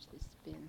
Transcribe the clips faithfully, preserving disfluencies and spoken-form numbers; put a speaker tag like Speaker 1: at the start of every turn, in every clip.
Speaker 1: much this has been.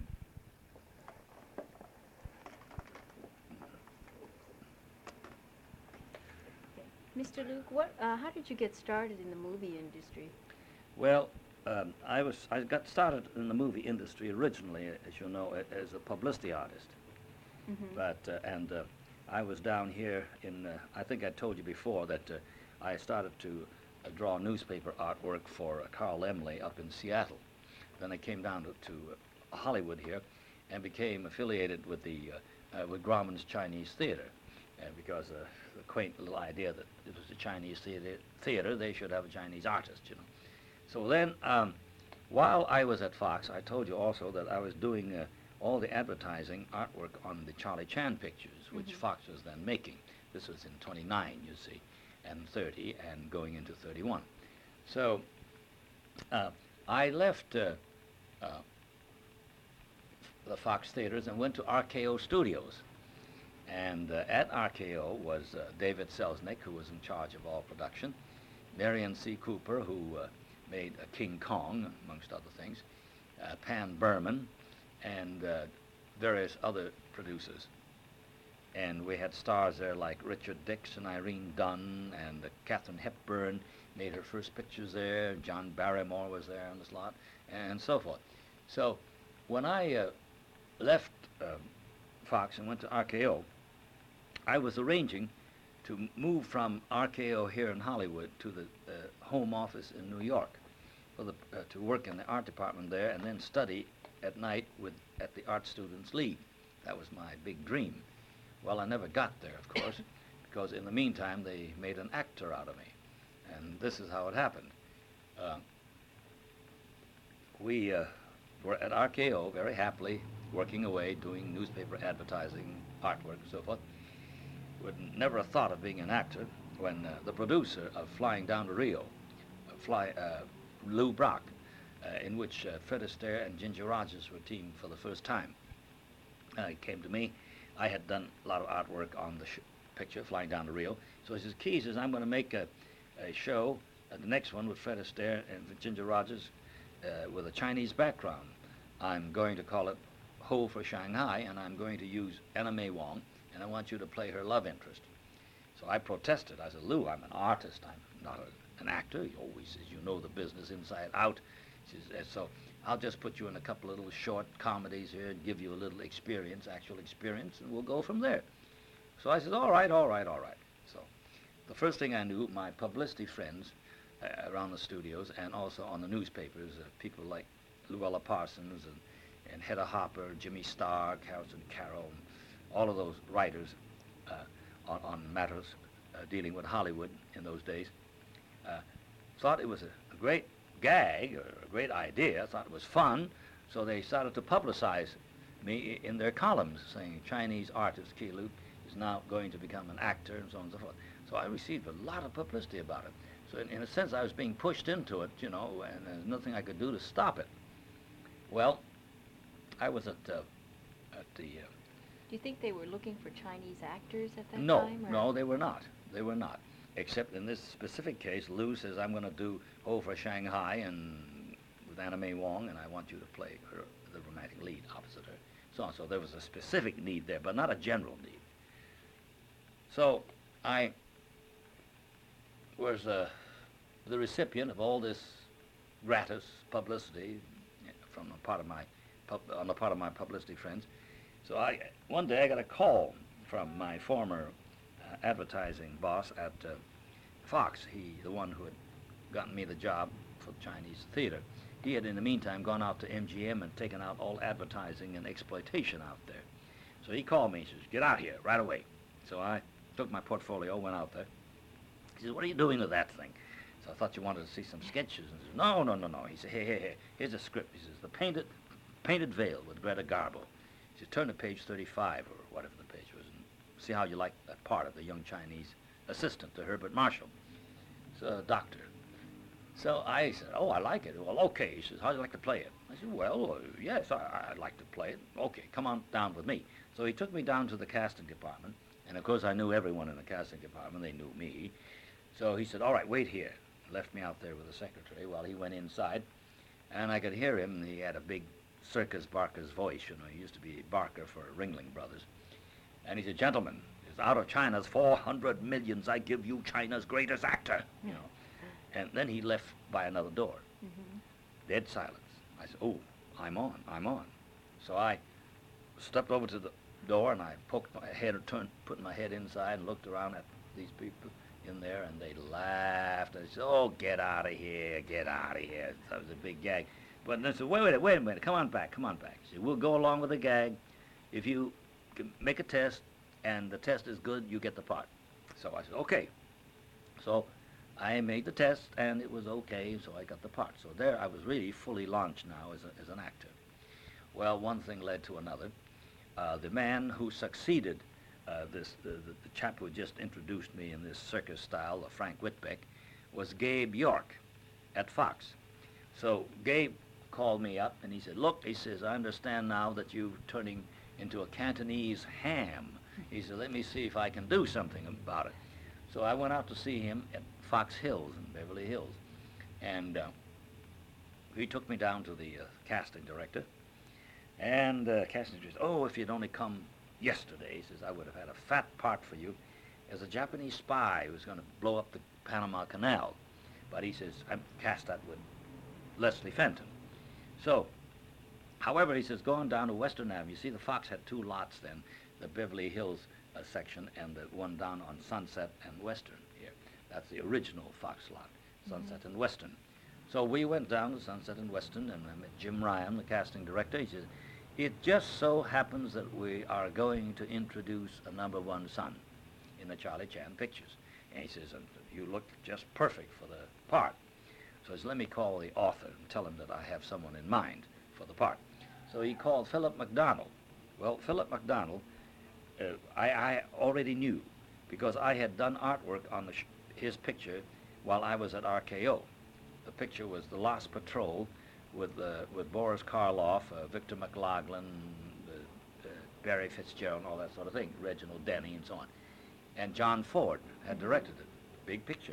Speaker 1: Mister Luke, what? Uh, how did you get started in the movie industry?
Speaker 2: Well, um, I was I got started in the movie industry originally, as you know, a- as a publicity artist.
Speaker 1: Mm-hmm.
Speaker 2: But uh, and uh, I was down here in. Uh, I think I told you before that uh, I started to uh, draw newspaper artwork for uh, Carl Laemmle up in Seattle. Then I came down to, to uh, Hollywood here, and became affiliated with the uh, uh, with Grauman's Chinese Theater, and because uh, the quaint little idea that it was a Chinese theater, theater, they should have a Chinese artist, you know. So then, um, while I was at Fox, I told you also that I was doing uh, all the advertising artwork on the Charlie Chan pictures, which
Speaker 1: Mhm.
Speaker 2: Fox was then making. This was in twenty-nine, you see, and thirty, and going into thirty-one. So uh, I left uh, uh, the Fox theaters and went to R K O Studios. And uh, at R K O was uh, David Selznick, who was in charge of all production, Marion C. Cooper, who uh, made uh, King Kong, amongst other things, uh, Pan Berman, and uh, various other producers. And we had stars there like Richard Dix and Irene Dunn, and uh, Katharine Hepburn made her first pictures there. John Barrymore was there on the slot, and so forth. So when I uh, left uh, Fox and went to R K O, I was arranging to m- move from R K O here in Hollywood to the uh, home office in New York for the, uh, to work in the art department there and then study at night with at the Art Students League. That was my big dream. Well, I never got there, of course, because in the meantime they made an actor out of me. And this is how it happened. Uh, we uh, were at R K O very happily working away, doing newspaper advertising, artwork, and so forth. Would never have thought of being an actor when uh, the producer of Flying Down to Rio, uh, Fly, uh, Lou Brock, uh, in which uh, Fred Astaire and Ginger Rogers were teamed for the first time, uh, he came to me. I had done a lot of artwork on the sh- picture, Flying Down to Rio. So he says, Key says, I'm going to make a, a show, uh, the next one with Fred Astaire and Ginger Rogers uh, with a Chinese background. I'm going to call it Ho for Shanghai, and I'm going to use Anna May Wong, and I want you to play her love interest. So I protested. I said, Lou, I'm an artist. I'm not a, an actor. He always says, you know the business inside out. He says, "Eh, so I'll just put you in a couple of little short comedies here and give you a little experience, actual experience, and we'll go from there." So I said, all right, all right, all right. So the first thing I knew, my publicity friends uh, around the studios and also on the newspapers, uh, people like Luella Parsons and, and Hedda Hopper, Jimmy Starr, Harrison Carroll, all of those writers uh, on, on matters uh, dealing with Hollywood in those days, uh, thought it was a, a great gag or a great idea, thought it was fun, so they started to publicize me in their columns, saying Chinese artist Key Luke is now going to become an actor and so on and so forth. So I received a lot of publicity about it. So in, in a sense, I was being pushed into it, you know, and there's nothing I could do to stop it. Well, I was at uh, at the uh,
Speaker 1: Do you think they were looking for Chinese actors at that
Speaker 2: no,
Speaker 1: time? Or?
Speaker 2: no, they were not. They were not. Except in this specific case, Lou says, I'm going to do Ho for Shanghai and with Anna May Wong, and I want you to play her, the romantic lead opposite her. So on. So there was a specific need there, but not a general need. So I was uh, the recipient of all this gratis publicity from a part of my pub, on the part of my publicity friends. So I one day I got a call from my former uh, advertising boss at uh, Fox. He, the one who had gotten me the job for the Chinese theater. He had in the meantime gone out to M G M and taken out all advertising and exploitation out there. So he called me. He says, get out here right away. So I took my portfolio, went out there. He says, what are you doing with that thing? So I thought you wanted to see some sketches. And he says, no, no, no, no. He said, hey, hey, hey, here's a script. He says, The Painted, Painted Veil with Greta Garbo. He said, turn to page thirty-five or whatever the page was and see how you like that part of the young Chinese assistant to Herbert Marshall. So, doctor. So I said, oh, I like it. Well, okay. He says, how do you like to play it? I said, well, uh, yes, I, I'd like to play it. Okay, come on down with me. So he took me down to the casting department. And, of course, I knew everyone in the casting department. They knew me. So he said, all right, wait here. Left me out there with the secretary while he went inside. And I could hear him. He had a big Circus Barker's voice. You know, he used to be Barker for Ringling Brothers. And he said, "Gentlemen, it's out of China's four hundred millions, I give you China's greatest actor." You know. And then he left by another door.
Speaker 1: Mm-hmm.
Speaker 2: Dead silence. I said, "Oh, I'm on, I'm on." So I stepped over to the door and I poked my head, or turned, put my head inside and looked around at these people in there, and they laughed. I said, "Oh, get out of here, get out of here." That was a big gag. But they said, wait, wait, wait a minute, come on back, come on back. He said, "We'll go along with the gag. If you can make a test and the test is good, you get the part." So I said, "Okay." So I made the test and it was okay, so I got the part. So there I was really fully launched now as, a, as an actor. Well, one thing led to another. Uh, the man who succeeded uh, this, the, the, the chap who just introduced me in this circus style, uh, Frank Whitbeck, was Gabe York at Fox. So Gabe called me up and he said, "Look," he says, "I understand now that you're turning into a Cantonese ham." He said, "Let me see if I can do something about it." So I went out to see him at Fox Hills in Beverly Hills. And uh, he took me down to the uh, casting director. And uh, casting director said, "Oh, if you'd only come yesterday," he says, "I would have had a fat part for you as a Japanese spy who was going to blow up the Panama Canal." But he says, "I'm cast that with Leslie Fenton." So, however, he says, "Go on down to Western Avenue." You see, the Fox had two lots then, the Beverly Hills uh, section and the one down on Sunset and Western here. That's the original Fox lot, Sunset mm-hmm. and Western. So we went down to Sunset and Western, and I met Jim Ryan, the casting director. He says, "It just so happens that we are going to introduce a number one son in the Charlie Chan pictures." And he says, "And you look just perfect for the part." So he says, "Let me call the author and tell him that I have someone in mind for the part." So he called Philip McDonald. Well, Philip McDonald, uh, I, I already knew because I had done artwork on the sh his picture while I was at R K O. The picture was The Lost Patrol with, uh, with Boris Karloff, uh, Victor McLaughlin, uh, uh, Barry Fitzgerald, and all that sort of thing, Reginald Denny and so on. And John Ford had directed it, big picture.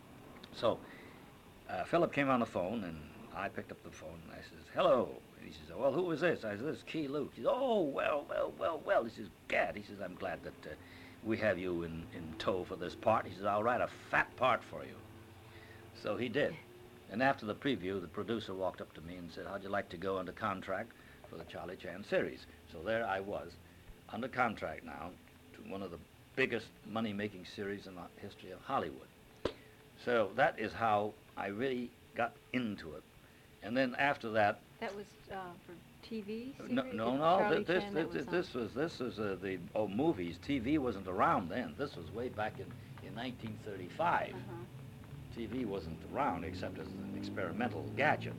Speaker 2: So uh, Philip came on the phone, and I picked up the phone, and I says, "Hello." And he says, "Well, who is this?" I said, "This is Key Luke." He says, "Oh, well, well, well, well." He says, "Gad," he says, "I'm glad that uh, we have you in, in tow for this part." He says, "I'll write a fat part for you." So he did. And after the preview, the producer walked up to me and said, "How'd you like to go under contract for the Charlie Chan series?" So there I was, under contract now to one of the biggest money-making series in the history of Hollywood. So that is how I really got into it. And then after that...
Speaker 1: That was uh, for T V series?
Speaker 2: No, no, no. Th this, this, this, this was this was uh, the oh movies. T V wasn't around then. This was way back in, in nineteen thirty-five.
Speaker 1: Uh-huh.
Speaker 2: T V wasn't around except as an experimental gadget.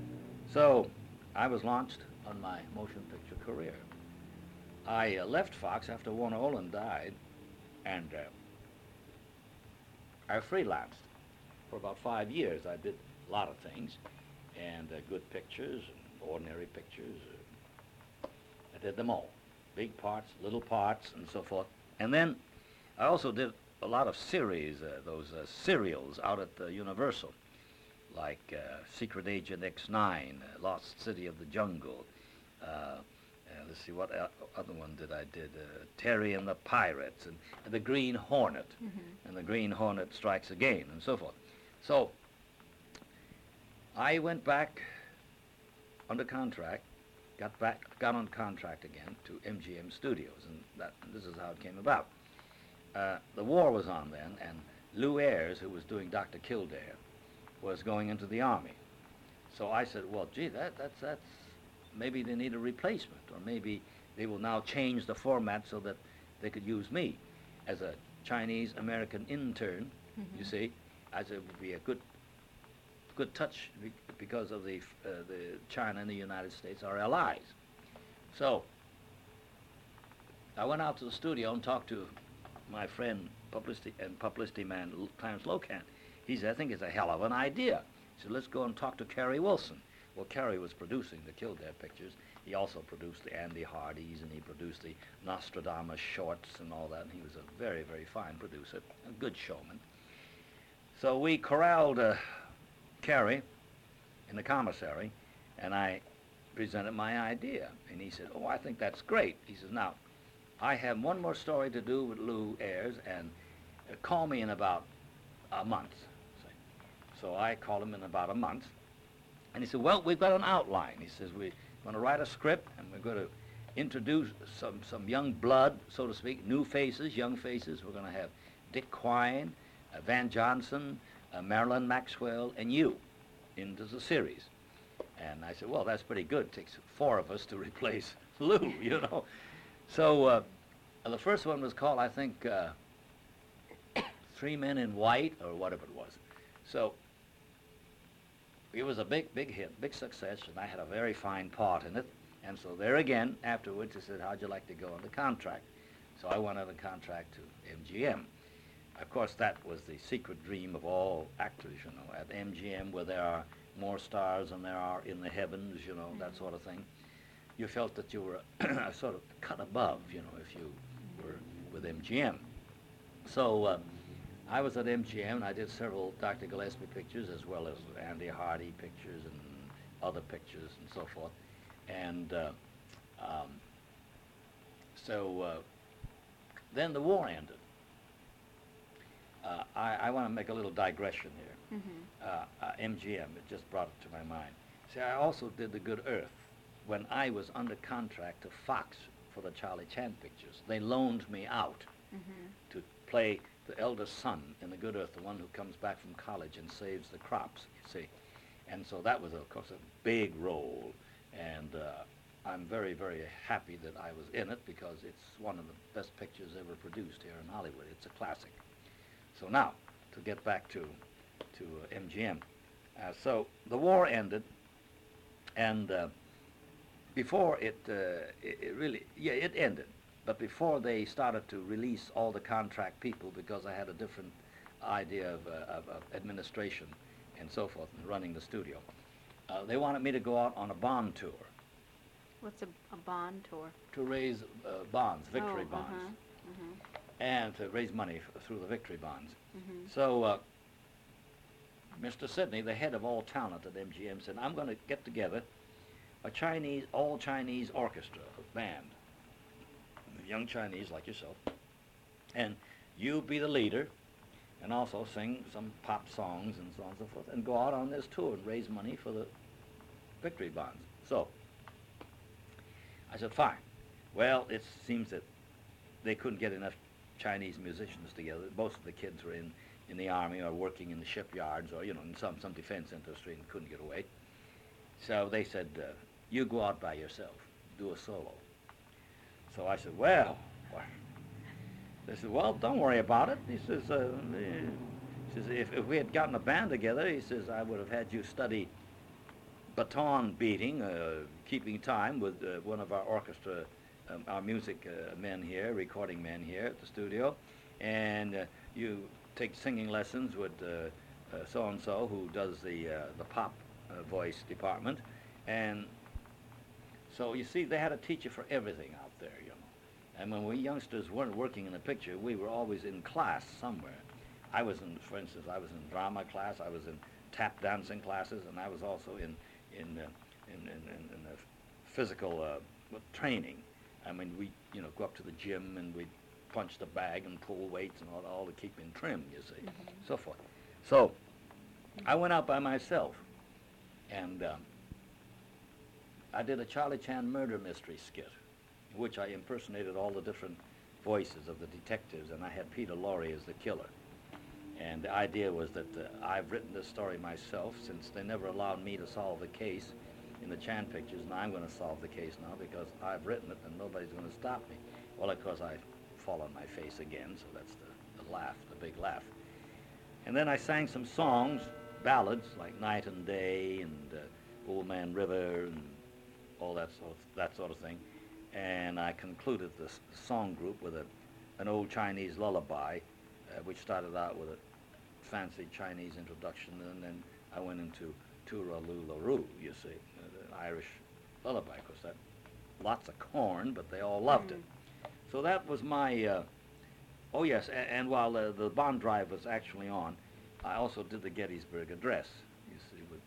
Speaker 2: So I was launched on my motion picture career. I uh, left Fox after Warner Oland died, and uh, I freelanced for about five years. I did a lot of things, and uh, good pictures, and ordinary pictures. Uh, I did them all, big parts, little parts, and so forth. And then I also did a lot of series, uh, those uh, serials out at uh, Universal, like uh, Secret Agent X nine, uh, Lost City of the Jungle. Uh, uh, let's see, what other one did I did? Uh, Terry and the Pirates, and, and the Green Hornet, mm-hmm. and the Green Hornet Strikes Again, and so forth. So I went back under contract, got back, got on contract again to M G M Studios, and that this is how it came about. Uh, the war was on then, and Lou Ayres, who was doing Doctor Kildare, was going into the Army. So I said, well, gee, that, that's, that's, maybe they need a replacement, or maybe they will now change the format so that they could use me as a Chinese-American intern, mm-hmm. you see. I said it would be a good, good touch because of the, uh, the China and the United States are allies. So I went out to the studio and talked to my friend, publicity and publicity man, Clarence Locan. He said, I think it's a hell of an idea. He said, let's go and talk to Kerry Wilson. Well, Kerry was producing the Kildare pictures. He also produced the Andy Hardys, and he produced the Nostradamus shorts and all that, and he was a very, very fine producer, a good showman. So we corralled uh, Kerry in the commissary, and I presented my idea. And he said, oh, I think that's great. He says, now, I have one more story to do with Lou Ayres, and uh, call me in about a month. So I called him in about a month. And he said, well, we've got an outline. He says, we're going to write a script, and we're going to introduce some, some young blood, so to speak, new faces, young faces. We're going to have Dick Quine, uh, Van Johnson, uh, Marilyn Maxwell, and you into the series. And I said, well, that's pretty good. It takes four of us to replace Lou, you know. So uh, the first one was called, I think, uh, Three Men in White, or whatever it was. So it was a big, big hit, big success, and I had a very fine part in it. And so there again, afterwards, he said, how'd you like to go on the contract? So I went on the contract to M G M. Of course, that was the secret dream of all actors, you know, at M G M, where there are more stars than there are in the heavens, you know, that sort of thing. You felt that you were sort of cut above, you know, if you were with M G M. So uh, I was at M G M, and I did several Doctor Gillespie pictures, as well as Andy Hardy pictures and other pictures and so forth. And uh, um, so uh, then the war ended. Uh, I, I want to make a little digression here. Mm-hmm. uh, uh, M G M, it just brought it to my mind. See, I also did The Good Earth when I was under contract to Fox for the Charlie Chan pictures. They loaned me out mm-hmm. to play the eldest son in The Good Earth, the one who comes back from college and saves the crops, you see. And so that was, of course, a big role. And uh, I'm very, very happy that I was in it, because it's one of the best pictures ever produced here in Hollywood. It's a classic. So now, to get back to, to uh, M G M. Uh, so the war ended, and uh, before it, uh, it, it really, yeah, it ended. But before they started to release all the contract people, because I had a different idea of, uh, of, of administration and so forth, and running the studio, uh, they wanted me to go out on a bond tour.
Speaker 1: What's a, a bond tour?
Speaker 2: To raise uh, bonds, victory
Speaker 1: oh,
Speaker 2: bonds,
Speaker 1: uh-huh, uh-huh. and to raise money f through the victory bonds. Mm-hmm. So uh, Mister Sidney, the head of all talent at M G M, said, I'm going to get together a Chinese, all Chinese orchestra, a band, young Chinese like yourself, and you be the leader, and also sing some pop songs and so on and so forth, and go out on this tour and raise money for the victory bonds. So I said, fine. Well, it seems that they couldn't get enough Chinese musicians together. Most of the kids were in, in the army or working in the shipyards or, you know, in some, some defense industry and couldn't get away. So they said, uh, you go out by yourself, do a solo. So I said, well, well. They said, well, don't worry about it. He says, uh, he says if, if we had gotten a band together, he says, I would have had you study baton beating, uh, keeping time with uh, one of our orchestra, um, our music uh, men here, recording men here at the studio, and uh, you take singing lessons with uh, uh, so-and-so who does the, uh, the pop uh, voice department. And so, you see, they had a teacher for everything out there, you know. And when we youngsters weren't working in the picture, we were always in class somewhere. I was in, for instance, I was in drama class, I was in tap dancing classes, and I was also in in uh, in, in, in, in the physical uh, training. I mean, we, you know, go up to the gym and we'd punch the bag and pull weights and all, all to keep in trim, you see, mm-hmm. so forth. So I went out by myself, and um, I did a Charlie Chan murder mystery skit, in which I impersonated all the different voices of the detectives, and I had Peter Lorre as the killer. And the idea was that uh, I've written this story myself, since they never allowed me to solve the case in the Chan pictures, and I'm going to solve the case now because I've written it and nobody's going to stop me. Well, of course, I fall on my face again, so that's the, the laugh, the big laugh. And then I sang some songs, ballads, like Night and Day and uh, Old Man River and all that sort of, that sort of thing. And I concluded this song group with a, an old Chinese lullaby, uh, which started out with a fancy Chinese introduction, and then I went into Tooraloo-la-Roo, you see, uh, the Irish lullaby, because that lots of corn, but they all loved mm. it. So that was my, uh, oh yes, and, and while uh, the bond drive was actually on, I also did the Gettysburg Address, you see, with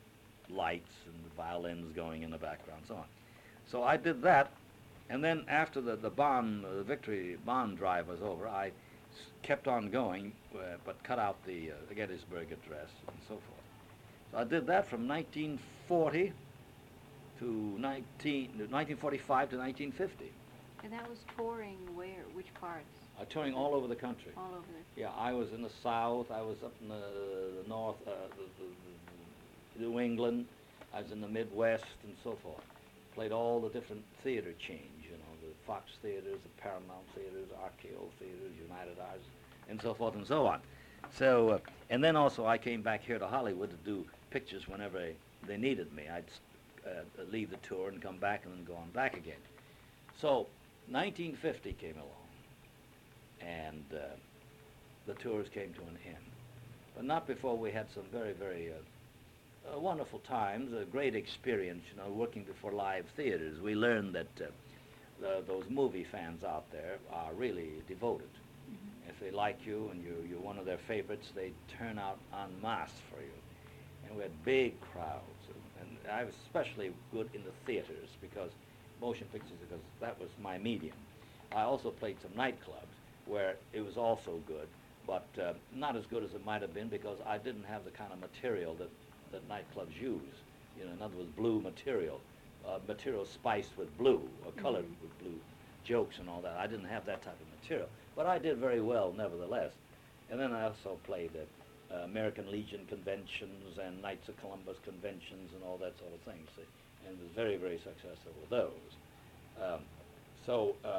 Speaker 1: lights and violins going in the background, so on. So I did that, and then after the, the Bonn, uh, the Victory Bonn drive was over, I s- kept on going, uh, but cut out the, uh, the Gettysburg Address and so forth. So I did that from nineteen forty to nineteen, nineteen forty-five to nineteen fifty,
Speaker 3: And that was touring where? Which parts?
Speaker 1: uh, touring all over the country.
Speaker 3: All over the...
Speaker 1: Yeah, I was in the South, I was up in the, the North, uh, the, the, the New England, I was in the Midwest and so forth. Played all the different theater chains, you know, the Fox Theaters, the Paramount Theaters, R K O Theaters, United Arts, and so forth and so on. So, uh, and then also I came back here to Hollywood to do pictures whenever they, they needed me. I'd uh, leave the tour and come back and then go on back again. So, nineteen fifty came along, and uh, the tours came to an end. But not before we had some very, very uh, uh, wonderful times, a great experience, you know, working before live theaters. We learned that uh, the, those movie fans out there are really devoted.
Speaker 3: Mm-hmm.
Speaker 1: If they like you and you, you're one of their favorites, they turn out en masse for you. And we had big crowds. And, and I was especially good in the theaters because motion pictures, because that was my medium. I also played some nightclubs where it was also good, but uh, not as good as it might have been because I didn't have the kind of material that, that nightclubs use. You know, in other words, blue material, uh, material spiced with blue or colored
Speaker 3: Mhm.
Speaker 1: with blue, jokes and all that. I didn't have that type of material, but I did very well nevertheless. And then I also played at uh, American Legion conventions and Knights of Columbus conventions and all that sort of thing, see, and was very, very successful with those. Um, so, uh,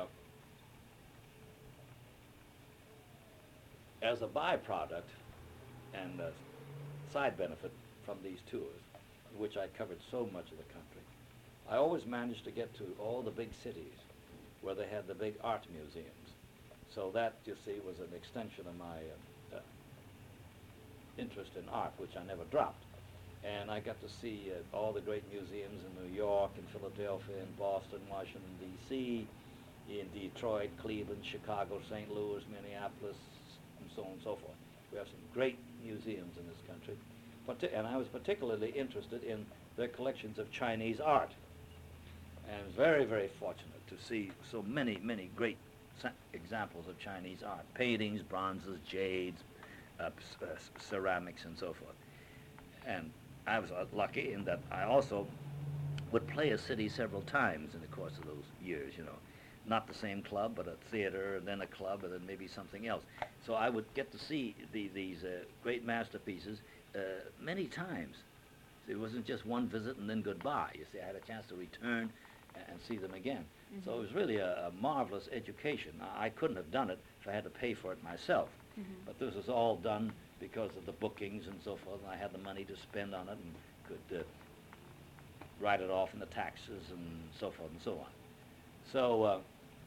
Speaker 1: as a byproduct and a side benefit from these tours, which I covered so much of the country, I always managed to get to all the big cities where they had the big art museums. So that, you see, was an extension of my uh, uh, interest in art, which I never dropped. And I got to see uh, all the great museums in New York, in Philadelphia, in Boston, Washington, D C, in Detroit, Cleveland, Chicago, Saint Louis, Minneapolis, and so on and so forth. We have some great museums in this country. Parti- and I was particularly interested in their collections of Chinese art. And I was very, very fortunate to see so many, many great sa- examples of Chinese art. Paintings, bronzes, jades, uh, c- uh, c- ceramics, and so forth. And I was uh, lucky in that I also would play a city several times in the course of those years, you know. Not the same club, but a theater, and then a club, and then maybe something else. So I would get to see the, these uh, great masterpieces uh, many times. It wasn't just one visit and then goodbye. You see, I had a chance to return a- and see them again.
Speaker 3: Mm-hmm.
Speaker 1: So it was really a, a marvelous education. I, I couldn't have done it if I had to pay for it myself.
Speaker 3: Mm-hmm.
Speaker 1: But this was all done because of the bookings and so forth, and I had the money to spend on it and could uh, write it off in the taxes and so forth and so on. So uh,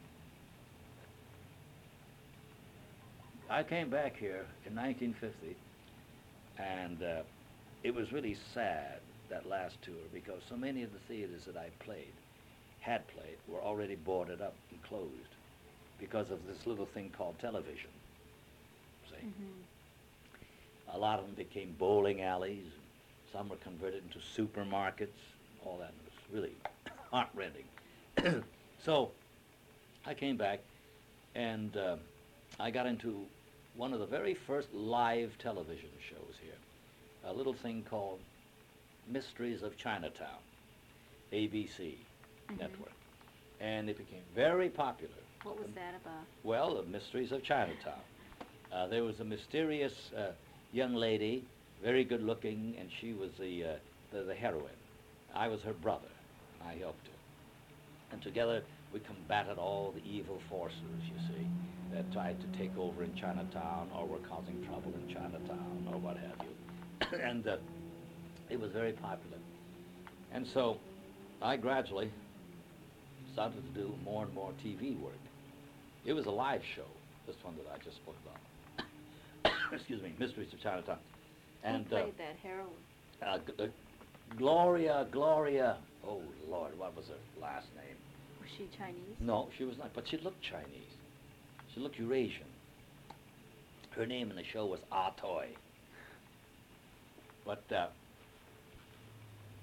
Speaker 1: I came back here in nineteen fifty, and uh, it was really sad, that last tour, because so many of the theaters that I played, had played, were already boarded up and closed because of this little thing called television. See?
Speaker 3: Mm-hmm.
Speaker 1: A lot of them became bowling alleys. Some were converted into supermarkets. All that was really heart-rending. So I came back, and uh, I got into one of the very first live television shows here, a little thing called Mysteries of Chinatown, A B C
Speaker 3: Mhm.
Speaker 1: network. And it became very popular.
Speaker 3: What was that about?
Speaker 1: Well, the Mysteries of Chinatown. Uh, there was a mysterious uh, young lady, very good looking, and she was the, uh, the, the heroine. I was her brother. I helped her. And together we combated all the evil forces, you see, that tried to take over in Chinatown or were causing trouble in Chinatown or what have you. And uh, it was very popular. And so I gradually started to do more and more T V work. It was a live show, this one that I just spoke about. Excuse me, Mysteries of Chinatown. And
Speaker 3: Who
Speaker 1: uh,
Speaker 3: played that heroine?
Speaker 1: uh, G- uh, Gloria, Gloria, oh Lord, what was her last name?
Speaker 3: Was she Chinese?
Speaker 1: No, she was not, but she looked Chinese. She looked Eurasian. Her name in the show was Ah Toy. But uh,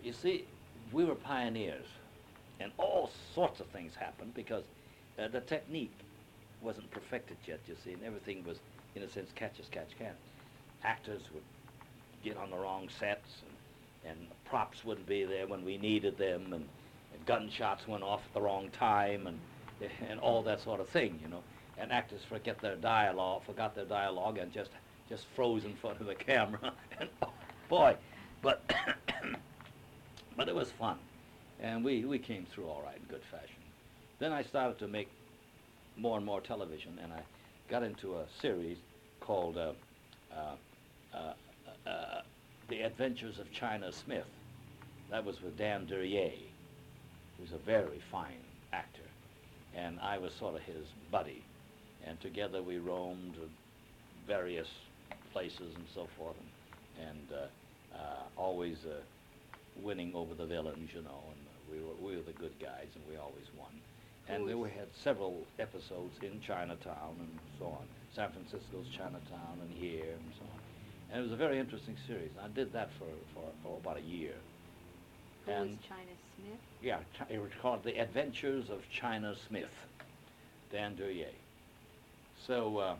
Speaker 1: you see, we were pioneers, and all sorts of things happened because uh, the technique wasn't perfected yet, you see, and everything was, in a sense, catch as catch can. Actors would get on the wrong sets, and, and props wouldn't be there when we needed them, and, and gunshots went off at the wrong time, and and all that sort of thing, you know. And actors forget their dialogue, forgot their dialogue, and just just froze in front of the camera. And oh, boy, but but it was fun, and we we came through all right in good fashion. Then I started to make more and more television, and I got into a series called uh, uh, uh, uh, The Adventures of China Smith. That was with Dan Duryea, who's a very fine actor, and I was sort of his buddy, and together we roamed various places and so forth, and, and uh, uh, always uh, winning over the villains, you know, and we were, we were the good guys, and we always won. And then we had several episodes in Chinatown and so on, San Francisco's Chinatown and here and so on. And it was a very interesting series. I did that for, for, for about a year.
Speaker 3: Who
Speaker 1: and
Speaker 3: was China Smith?
Speaker 1: Yeah, Chi- it was called The Adventures of China Smith, Dan Duryea. So uh,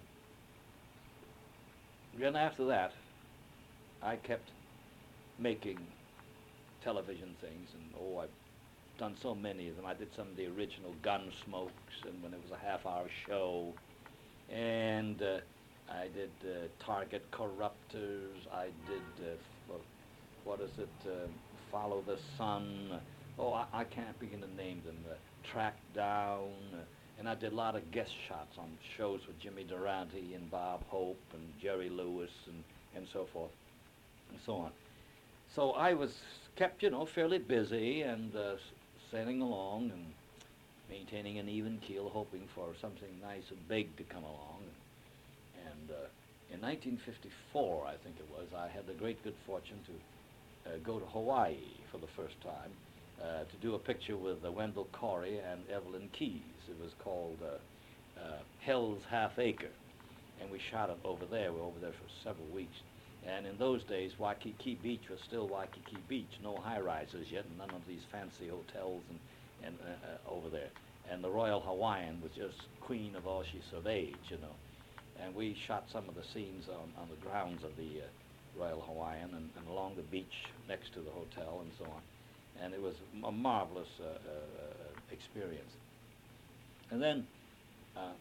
Speaker 1: then after that, I kept making television things, and oh, I've done so many of them. I did some of the original Gunsmokes, and when it was a half-hour show, and uh, I did uh, Target Corruptors. I did uh, f- what is it? Uh, Follow the Sun. Oh, I, I can't begin to name them. Uh, Track Down, uh, and I did a lot of guest shots on shows with Jimmy Durante and Bob Hope and Jerry Lewis and and so forth, and so on. So I was kept, you know, fairly busy and uh, sailing along and maintaining an even keel, hoping for something nice and big to come along. And uh, in nineteen fifty-four, I think it was, I had the great good fortune to uh, go to Hawaii for the first time uh, to do a picture with uh, Wendell Corey and Evelyn Keyes. It was called uh, uh, Hell's Half Acre, and we shot it over there. We were over there for several weeks. And in those days, Waikiki Beach was still Waikiki Beach, no high-rises yet, and none of these fancy hotels and, and uh, uh, over there. And the Royal Hawaiian was just queen of all she surveyed, you know. And we shot some of the scenes on, on the grounds of the uh, Royal Hawaiian and, and along the beach next to the hotel and so on. And it was a marvelous uh, uh, experience. And then uh,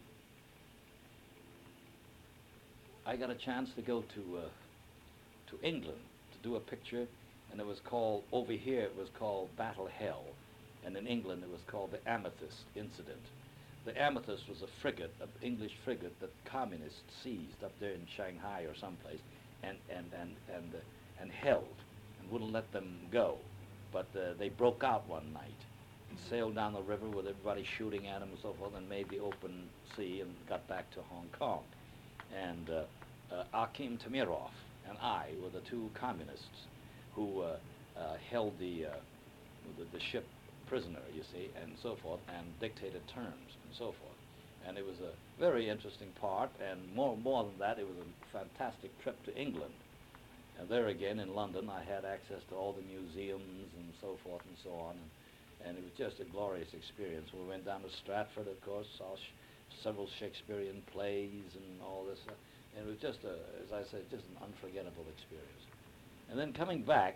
Speaker 1: I got a chance to go to uh, to England to do a picture, and it was called, over here it was called Battle Hell, and in England it was called the Amethyst Incident. The Amethyst was a frigate, an English frigate that communists seized up there in Shanghai or someplace, and and and and uh, and held, and wouldn't let them go. But uh, they broke out one night, and sailed down the river with everybody shooting at them and so forth, and made the open sea and got back to Hong Kong. And uh, uh, Akim Tamirov and I were the two communists who uh, uh, held the, uh, the the ship prisoner, you see, and so forth, and dictated terms and so forth. And it was a very interesting part, and more more than that, it was a fantastic trip to England. And there again in London, I had access to all the museums and so forth and so on, and, and it was just a glorious experience. We went down to Stratford, of course, saw sh- several Shakespearean plays and all this. Uh, and it was just, a, as I said, just an unforgettable experience. And then coming back,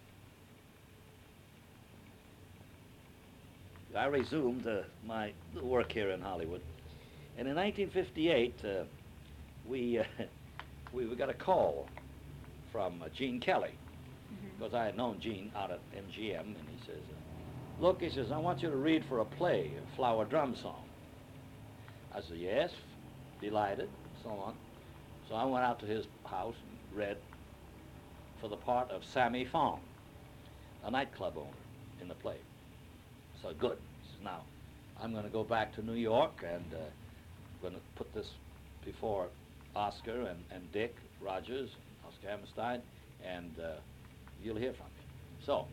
Speaker 1: I resumed uh, my work here in Hollywood. And in nineteen fifty-eight, uh, we, uh, we we got a call from uh, Gene Kelly, because I had known Gene out at M G M, and he says, uh, look, he says, I want you to read for a play, a Flower Drum Song. I said, yes, delighted, so on. So I went out to his house and read for the part of Sammy Fong, a nightclub owner in the play. So good. He says, now, I'm going to go back to New York and uh, going to put this before Oscar and, and Dick Rogers, Oscar Hammerstein, and uh, you'll hear from me. So,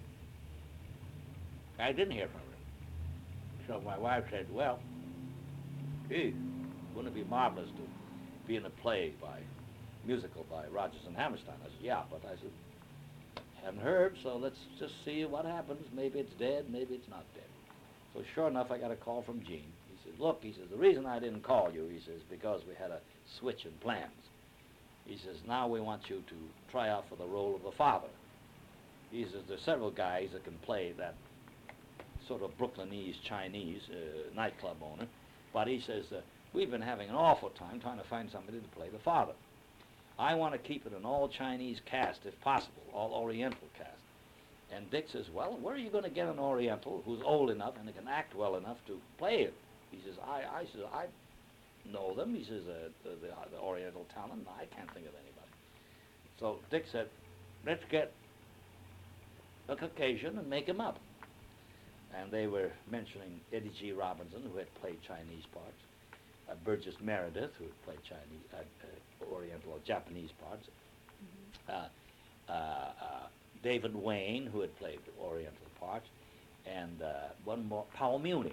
Speaker 1: I didn't hear from her. So my wife said, well, gee, wouldn't it be marvelous to be in a play by, musical by Rogers and Hammerstein? I said, yeah, but I said, haven't heard, so let's just see what happens. Maybe it's dead, maybe it's not dead. So sure enough, I got a call from Gene. He says, look, he says, the reason I didn't call you, he says, because we had a switch in plans. He says, now we want you to try out for the role of the father. He says, there's several guys that can play that sort of Brooklynese Chinese uh, nightclub owner, but he says, uh, we've been having an awful time trying to find somebody to play the father. I want to keep it an all-Chinese cast, if possible, all Oriental cast. And Dick says, well, where are you going to get an Oriental who's old enough and can act well enough to play it? He says, I, I, says, I know them. He says, uh, the, the, the Oriental talent, I can't think of anybody. So Dick said, let's get a Caucasian and make him up. And they were mentioning Eddie G. Robinson, who had played Chinese parts, uh, Burgess Meredith, who had played Chinese, uh, uh, Oriental or Japanese parts, uh, uh, uh, David Wayne, who had played Oriental parts, and uh, one more, Paul Muni.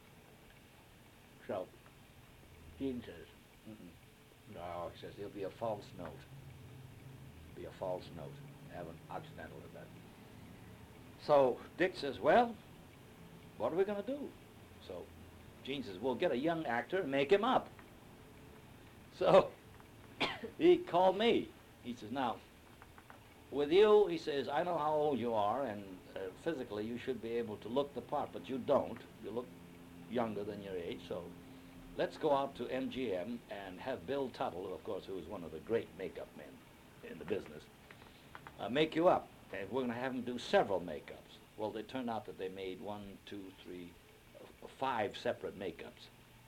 Speaker 1: So Gene says, mm-mm. No, he says, it'll be a false note. Be a false note. Have an accidental in that. So Dick says, well, what are we going to do? So Gene says, we'll get a young actor and make him up. So he called me. He says, now, with you, he says, I know how old you are, and uh, physically you should be able to look the part, but you don't. You look younger than your age, so let's go out to M G M and have Bill Tuttle, of course, who is one of the great makeup men in the business, uh, make you up. And we're going to have him do several makeups. Well, it turned out that they made one, two, three, uh, five separate makeups.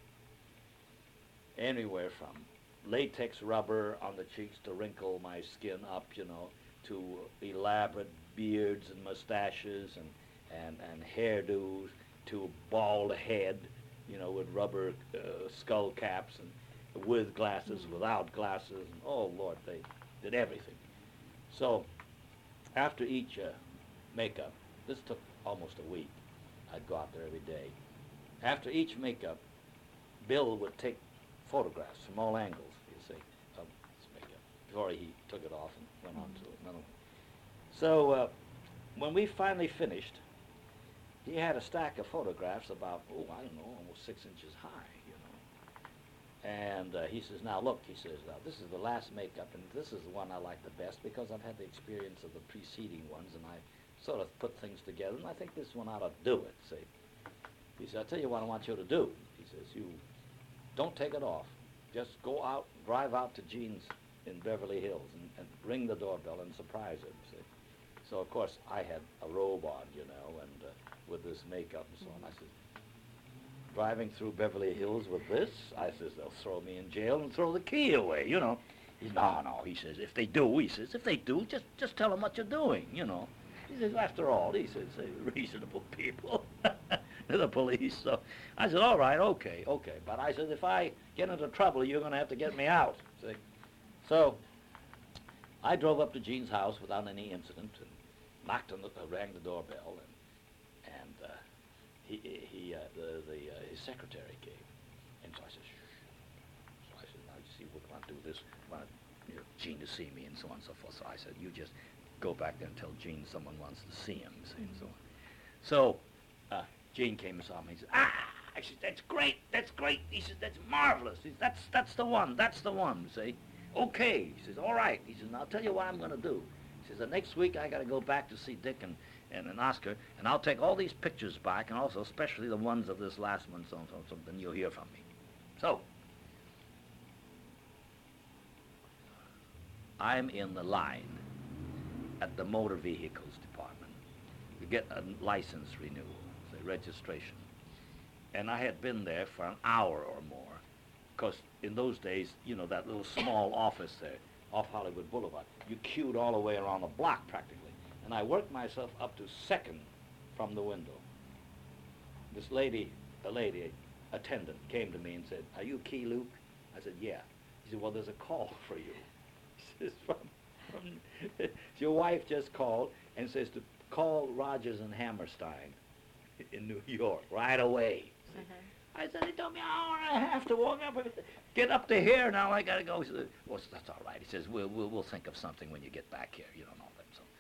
Speaker 1: Anywhere from latex rubber on the cheeks to wrinkle my skin up, you know, to elaborate beards and mustaches and, and, and hairdos, to bald head, you know, with rubber uh, skull caps and with glasses, mm-hmm. without glasses, and oh Lord, they did everything. So after each uh, makeup, this took almost a week. I'd go out there every day. After each makeup, Bill would take photographs from all angles, you see, of this makeup, before he took it off and went on to another one. So uh, when we finally finished, he had a stack of photographs about, oh, I don't know, almost six inches high, you know. And uh, he says, now look, he says, now this is the last makeup, and this is the one I like the best because I've had the experience of the preceding ones, and I sort of put things together, and I think this one ought to do it, see. He said, I'll tell you what I want you to do. He says, you don't take it off. Just go out, drive out to Gene's in Beverly Hills and, and ring the doorbell and surprise him, see. So, of course, I had a robe on, you know, and uh, with this makeup and so on. I said, driving through Beverly Hills with this? I says, they'll throw me in jail and throw the key away, you know. He says, no, no, he says, if they do, he says, if they do, just, just tell them what you're doing, you know. He says, after all, he says, they're reasonable people, the police. So I said, all right, okay, okay. But I said, if I get into trouble, you're going to have to get me out, see. So I drove up to Gene's house without any incident and knocked on the, uh, rang the doorbell, and, and uh, he, he, uh, the, the, uh, his secretary came. And so I said, shh. So I said, now, you see, we want to do this, we want you know, Gene to see me and so on and so forth. So I said, you just go back there and tell Gene someone wants to see him, see, and so on. So uh, Gene came and saw me. He said, ah, I said, that's great, that's great. He said, that's marvelous. He said, that's, that's the one, that's the one, see. Okay. He says, all right. He says, now I'll tell you what I'm going to do. He says, the next week I got to go back to see Dick and, and, and Oscar, and I'll take all these pictures back, and also especially the ones of this last one, so, so, so then you'll hear from me. So, I'm in the line at the motor vehicles department. You get a license renewal, say registration. And I had been there for an hour or more, because in those days, you know, that little small office there off Hollywood Boulevard, you queued all the way around the block practically. And I worked myself up to second from the window. This lady, a lady attendant, came to me and said, are you Key Luke? I said, yeah. He said, well, there's a call for you. He says, from, from your wife just called and says to call Rogers and Hammerstein in New York right away. Uh-huh. I said, it took me an hour and a half to walk up. Get up to here, now I got to go. He said, well, that's all right. He says, we'll, we'll, we'll think of something when you get back here. You don't know that. So,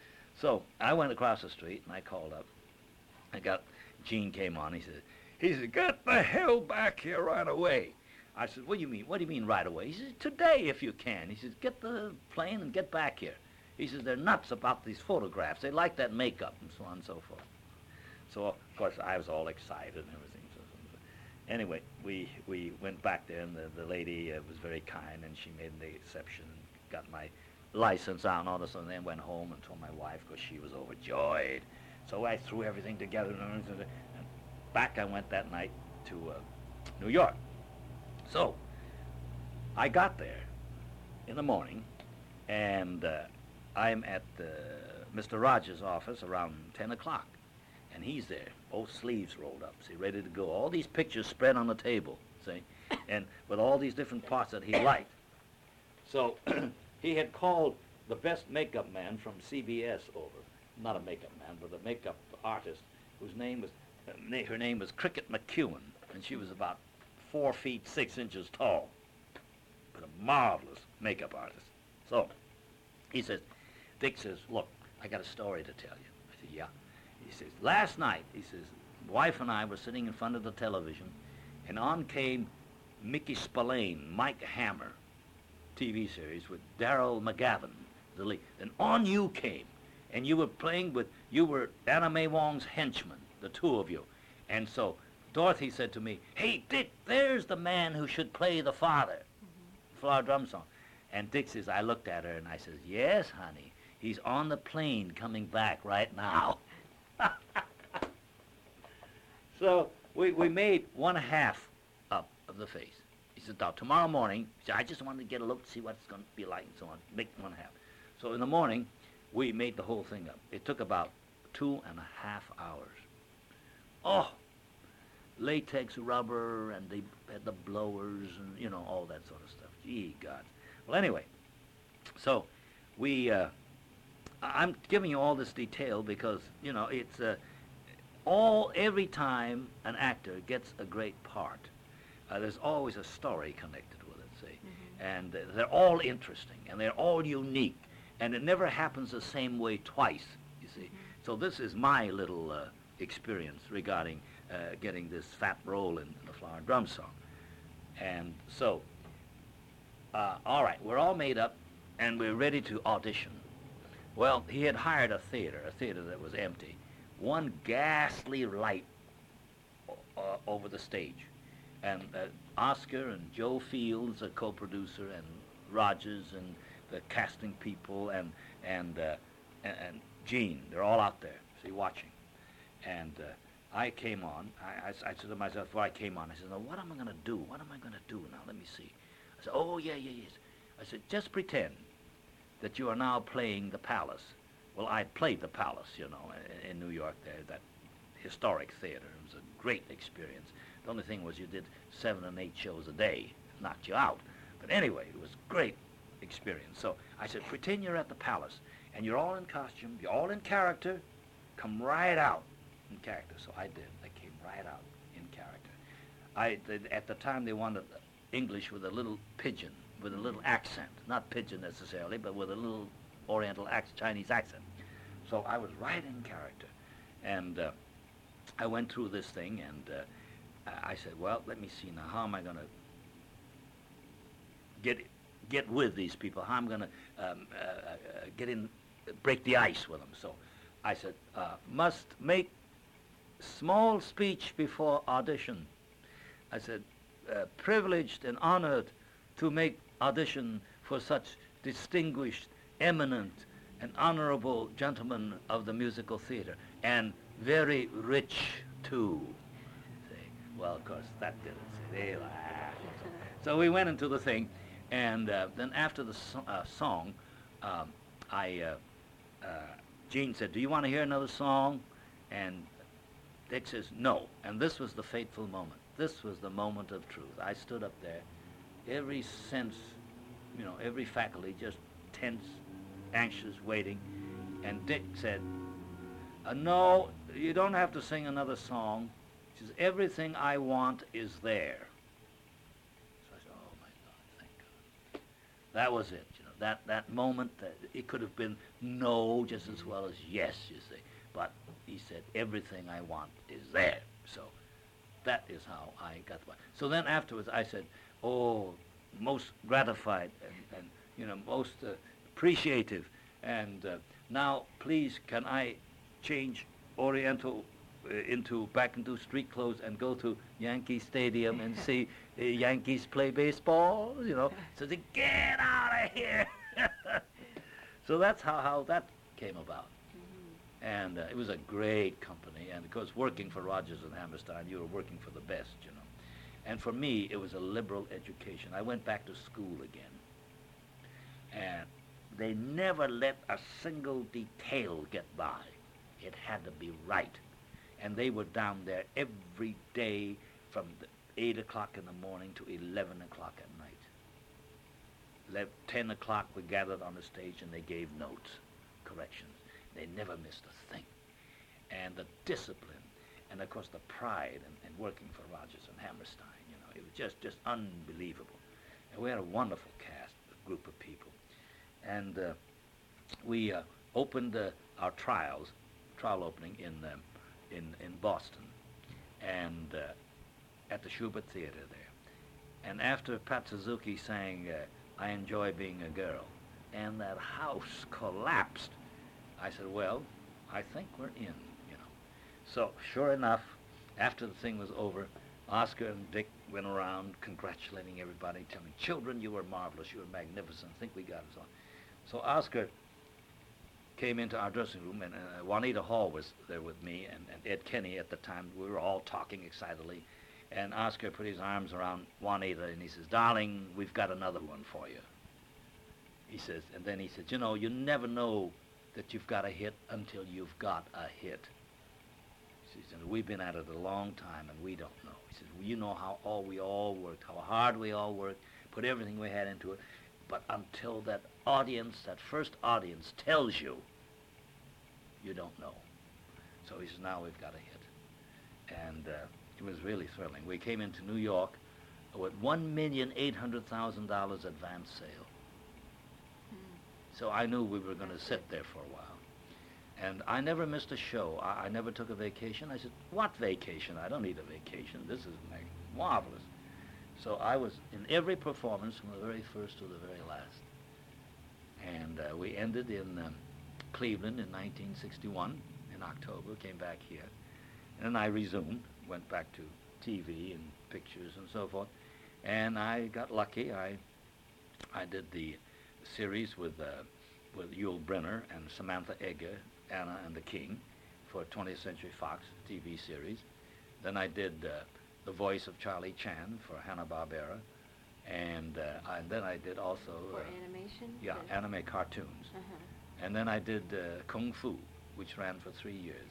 Speaker 1: So I went across the street and I called up. I got, Gene came on. He said, he said, get the hell back here right away. I said, what do you mean? What do you mean right away? He says, today if you can. He says, get the plane and get back here. He says, they're nuts about these photographs. They like that makeup and so on and so forth. So, of course, I was all excited and everything. So, so, so. Anyway, we, we went back there, and the, the lady uh, was very kind, and she made the exception, got my license out and all this, and then went home and told my wife, because she was overjoyed. So I threw everything together, and back I went that night to uh, New York. So I got there in the morning, and uh, I'm at uh, Mister Rogers' office around ten o'clock, and he's there, both sleeves rolled up, see, ready to go. All these pictures spread on the table, see, and with all these different parts that he liked. So he had called the best makeup man from C B S over, not a makeup man, but a makeup artist, whose name was, uh, na her name was Cricket McEwen, and she was about four feet six inches tall, but a marvelous makeup artist. So he says, Dick says, look, I got a story to tell you. I said, yeah. He says, last night, he says, wife and I were sitting in front of the television, and on came Mickey Spillane, Mike Hammer, T V series with Darrell McGavin, the lead. And on you came, and you were playing with, you were Anna May Wong's henchman, the two of you. And so Dorothy said to me, hey, Dick, there's the man who should play the father, mm-hmm. Flower Drum Song. And Dick says, I looked at her and I says, yes, honey, he's on the plane coming back right now. So we, we made one half up of the face. He said, now tomorrow morning, he said, I just wanted to get a look to see what it's going to be like and so on, make one half. So in the morning, we made the whole thing up. It took about two and a half hours. Oh, latex rubber, and they had the blowers and, you know, all that sort of stuff. Gee, God. Well, anyway, so we, uh, I'm giving you all this detail because, you know, it's uh, all, every time an actor gets a great part, uh, there's always a story connected with it, see? Mm-hmm. And uh, they're all interesting, and they're all unique, and it never happens the same way twice, you see? Mm-hmm. So this is my little uh, experience regarding uh, getting this fat role in, in the Flower Drum Song. And so, uh, all right, we're all made up, and we're ready to audition. Well, he had hired a theater, a theater that was empty. One ghastly light uh, over the stage. And uh, Oscar and Joe Fields, a co-producer, and Rogers and the casting people, and, and, uh, and, and Gene, they're all out there, see, watching. And uh, I came on, I, I, I said to myself before I came on, I said, now what am I going to do? What am I going to do now? Let me see. I said, oh, yeah, yeah, yes. I said, just pretend that you are now playing the Palace. Well, I played the Palace, you know, in, in New York there, that historic theater. It was a great experience. The only thing was you did seven and eight shows a day. It knocked you out. But anyway, it was a great experience. So I said, pretend you're at the Palace, and you're all in costume, you're all in character, come right out in character. So I did. I came right out in character. I did, at the time, they wanted English with a little pidgin, with a little accent. Not pidgin necessarily, but with a little Oriental accent, Chinese accent. So I was right in character. And uh, I went through this thing, and uh, I said, well, let me see now, how am I going to get get with these people? How am I going to um, uh, uh, get in, break the ice with them? So I said, uh, must make small speech before audition. I said, uh, privileged and honored to make audition for such distinguished, eminent, and honorable gentlemen of the musical theater, and very rich too. Say, well, of course, that did it. Say, they laughed. So we went into the thing, and uh, then after the so uh, song, um, I, uh, uh, Gene said, do you want to hear another song? And Dick says, no. And this was the fateful moment. This was the moment of truth. I stood up there, every sense, you know, every faculty just tense, anxious, waiting. And Dick said, uh, no, you don't have to sing another song. He says, everything I want is there. So I said, oh my God, thank God. That was it, you know. that, that moment, uh, it could have been no just as well as yes, you see. But he said, everything I want is there. So that is how I got the. So then afterwards I said, oh, most gratified and, and you know, most uh, appreciative. And uh, now, please, can I change Oriental uh, into back into street clothes and go to Yankee Stadium and see uh, Yankees play baseball? You know, so they get out of here. So that's how, how that came about. And uh, it was a great company. And of course, working for Rogers and Hammerstein, you were working for the best, you know. And for me, it was a liberal education. I went back to school again. And they never let a single detail get by. It had to be right. And they were down there every day from the eight o'clock in the morning to eleven o'clock at night. Le- ten o'clock we gathered on the stage and they gave notes, corrections. They never missed a thing. And the discipline, and of course the pride in, in working for Rogers and Hammerstein, you know, it was just, just unbelievable. And we had a wonderful cast, a group of people. And uh, we uh, opened uh, our trials, trial opening in, um, in, in Boston, and uh, at the Schubert Theater there. And after Pat Suzuki sang, uh, I Enjoy Being a Girl, and that house collapsed, I said, well, I think we're in, you know. So sure enough, after the thing was over, Oscar and Dick went around congratulating everybody, telling children, you were marvelous, you were magnificent, I think we got it on. So Oscar came into our dressing room, and uh, Juanita Hall was there with me, and, and Ed Kenny at the time. We were all talking excitedly, and Oscar put his arms around Juanita, and he says, darling, we've got another one for you. He says, and then he said, you know, you never know that you've got a hit until you've got a hit. He said, we've been at it a long time, and we don't know. He says, well, you know how all we all worked, how hard we all worked, put everything we had into it, but until that audience, that first audience tells you, you don't know. So he says, now we've got a hit. And uh, it was really thrilling. We came into New York with one million eight hundred thousand dollars advance sale. So I knew we were going to sit there for a while. And I never missed a show. I, I never took a vacation. I said, what vacation? I don't need a vacation. This is mag- marvelous. So I was in every performance from the very first to the very last. And uh, we ended in um, Cleveland in nineteen sixty-one, in October, came back here. And then I resumed, went back to T V and pictures and so forth. And I got lucky. I, I did the series with, uh, with Yul Brynner and Samantha Egger, Anna and the King, for twentieth Century Fox T V series. Then I did uh, the voice of Charlie Chan for Hanna-Barbera, and, uh, and then I did also
Speaker 3: For
Speaker 1: uh,
Speaker 3: animation?
Speaker 1: yeah,
Speaker 3: The-
Speaker 1: anime cartoons.
Speaker 3: Uh-huh.
Speaker 1: And then I did uh, Kung Fu, which ran for three years.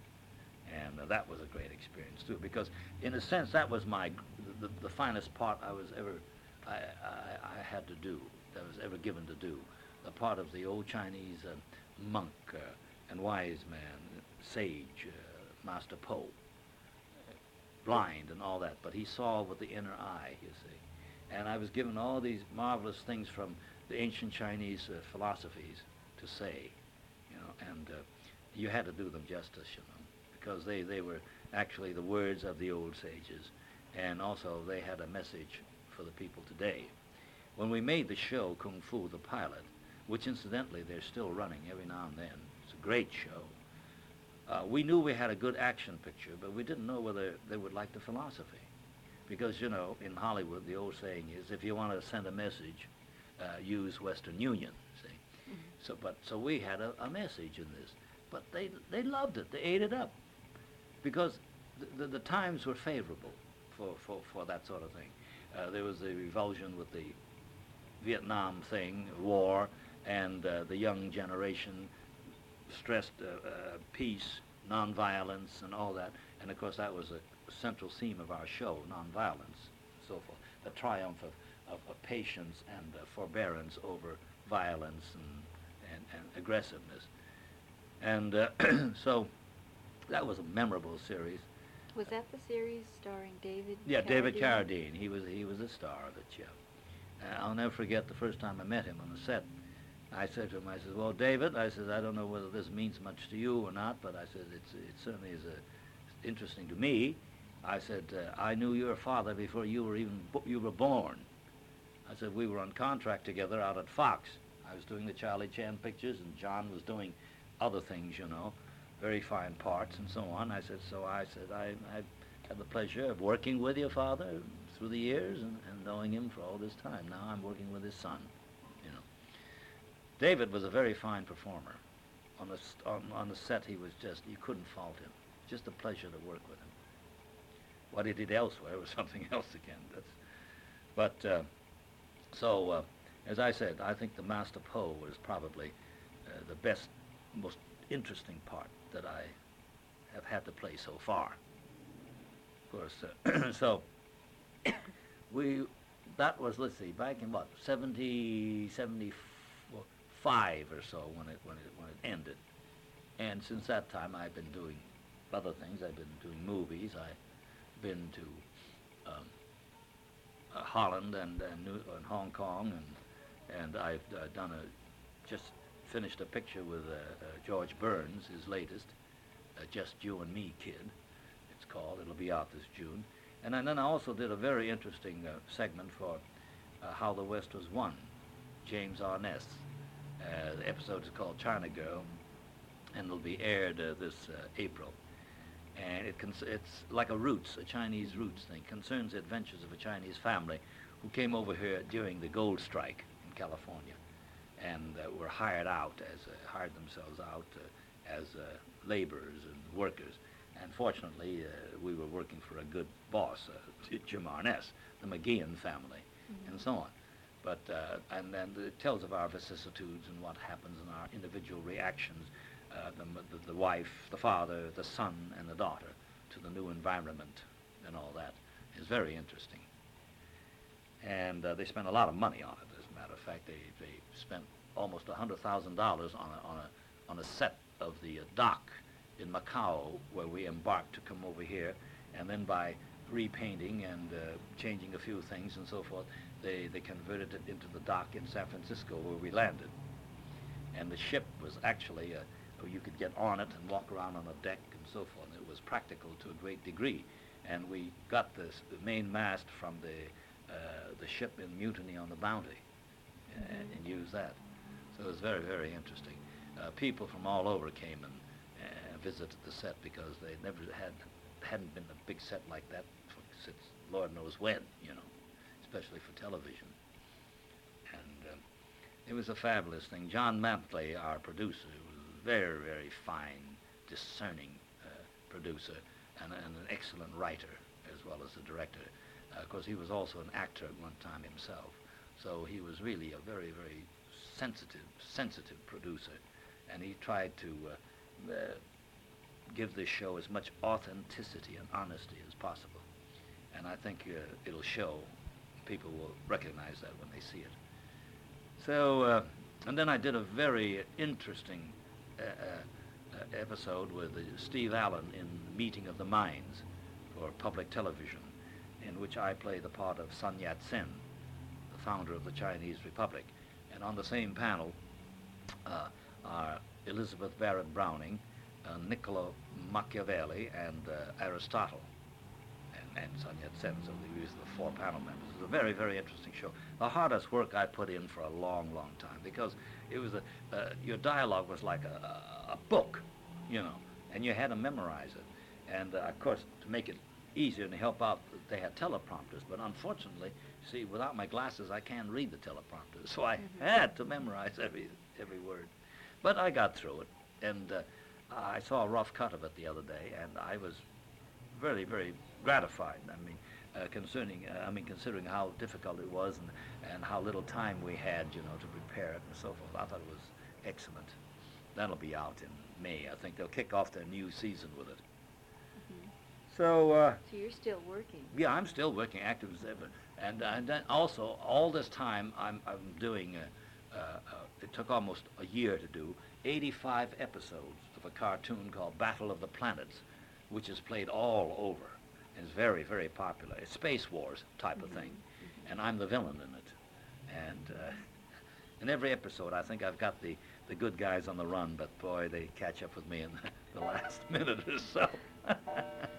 Speaker 1: And uh, that was a great experience, too, because in a sense, that was my, the, the finest part I was ever, I, I, I had to do, that was ever given to do. The part of the old Chinese uh, monk uh, and wise man, sage, uh, Master Po, blind and all that, but he saw with the inner eye, you see. And I was given all these marvelous things from the ancient Chinese uh, philosophies to say, you know, and uh, you had to do them justice, you know, because they, they were actually the words of the old sages, and also they had a message for the people today. When we made the show, Kung Fu, the pilot, which incidentally they're still running every now and then, it's a great show, uh, we knew we had a good action picture, but we didn't know whether they would like the philosophy. Because, you know, in Hollywood, the old saying is, if you want to send a message, uh, use Western Union, see.
Speaker 3: Mm-hmm.
Speaker 1: So, but, so we had a, a message in this. But they, they loved it. They ate it up. Because the, the, the times were favorable for, for, for that sort of thing. Uh, there was the revulsion with the Vietnam thing, war, and uh, the young generation stressed uh, uh, peace, nonviolence, and all that. And of course, that was a central theme of our show, nonviolence, so forth. The triumph of, of, of patience and uh, forbearance over violence and, and, and aggressiveness. And uh, so that was a memorable series.
Speaker 3: Was that the series starring David
Speaker 1: Yeah, David
Speaker 3: Carradine?
Speaker 1: Carradine. He was he was the star of it, yeah. Uh, I'll never forget the first time I met him on the set. I said to him, I said, well, David, I said, I don't know whether this means much to you or not, but I said, it's, it certainly is uh, interesting to me. I said, uh, I knew your father before you were even bo- you were born. I said, we were on contract together out at Fox. I was doing the Charlie Chan pictures, and John was doing other things, you know, very fine parts and so on. I said, so I said, I, I've had the pleasure of working with your father through the years and, and knowing him for all this time. Now I'm working with his son, you know. David was a very fine performer. On the, st- on, on the set, he was just, you couldn't fault him. Just a pleasure to work with him. What he did elsewhere was something else again. That's, but, uh, so, uh, as I said, I think the Master Po was probably uh, the best, most interesting part that I have had to play so far. Of course, uh, so we, that was, let's see, back in what, seventy, seventy-five or so when it, when it, when it ended. And since that time, I've been doing other things. I've been doing movies. I've been to um, uh, Holland and, and, New, and Hong Kong, and, and I've uh, done a, just finished a picture with uh, uh, George Burns, his latest, uh, Just You and Me, Kid, it's called. It'll be out this June. And then I also did a very interesting uh, segment for uh, How the West Was Won, James Arness. Uh, the episode is called China Girl, and it'll be aired uh, this uh, April. And it cons- it's like a roots, a Chinese roots thing, concerns the adventures of a Chinese family who came over here during the gold strike in California, and uh, were hired out, as uh, hired themselves out uh, as uh, laborers and workers. And fortunately, uh, we were working for a good boss, uh, Jim Arness, the McGeehan family, mm-hmm. and so on. But uh, and then it tells of our vicissitudes and what happens in our individual reactions. Uh, the, the, the wife, the father, the son, and the daughter to the new environment and all that is very interesting. And uh, they spent a lot of money on it. As a matter of fact, they, they spent almost one hundred thousand dollars on a, on, a, on a set of the uh, dock in Macau where we embarked to come over here. And then by repainting and uh, changing a few things and so forth, they, they converted it into the dock in San Francisco where we landed. And the ship was actually... Uh, you could get on it and walk around on a deck and so forth. It was practical to a great degree. And we got this, the main mast from the, uh, the ship in Mutiny on the Bounty uh, mm-hmm. and used that. So it was very, very interesting. Uh, people from all over came and uh, visited the set because they never had, hadn't been a big set like that for, since Lord knows when, you know, especially for television. And um, it was a fabulous thing. John Mantley, our producer, very, very fine, discerning uh, producer and, and an excellent writer as well as a director. Uh, of course, he was also an actor at one time himself. So he was really a very, very sensitive, sensitive producer. And he tried to uh, uh, give this show as much authenticity and honesty as possible. And I think uh, it'll show. People will recognize that when they see it. So, uh, and then I did a very interesting Uh, uh, episode with uh, Steve Allen in Meeting of the Minds for public television, in which I play the part of Sun Yat-sen, the founder of the Chinese Republic. And on the same panel uh, are Elizabeth Barrett Browning, uh, Niccolo Machiavelli, and uh, Aristotle, and, and Sun Yat-sen. So these are the four panel members. It's a very, very interesting show. The hardest work I put in for a long, long time, because it was a, uh, your dialogue was like a, a, a book, you know, and you had to memorize it. And uh, of course, to make it easier and to help out, they had teleprompters. But unfortunately, see, without my glasses, I can't read the teleprompter. So I mm-hmm. had to memorize every every word. But I got through it, and uh, I saw a rough cut of it the other day, and I was very, very gratified. I mean, uh, concerning, uh, I mean, considering how difficult it was and, and how little time we had, you know, to prepare it and so forth. I thought it was excellent. That'll be out in May. I think they'll kick off their new season with it.
Speaker 3: Mm-hmm.
Speaker 1: So, uh,
Speaker 3: so you're still working?
Speaker 1: Yeah, I'm still working, active as ever. And, uh, and then also, all this time, I'm, I'm doing, uh, uh, uh, it took almost a year to do, eighty-five episodes of a cartoon called Battle of the Planets, which is played all over. And it's very, very popular. It's Space Wars type of thing. Mm-hmm. And I'm the villain in it.
Speaker 2: And uh, in every episode, I think I've got the, the good guys on the run, but boy, they catch up with me in the, the last minute or so.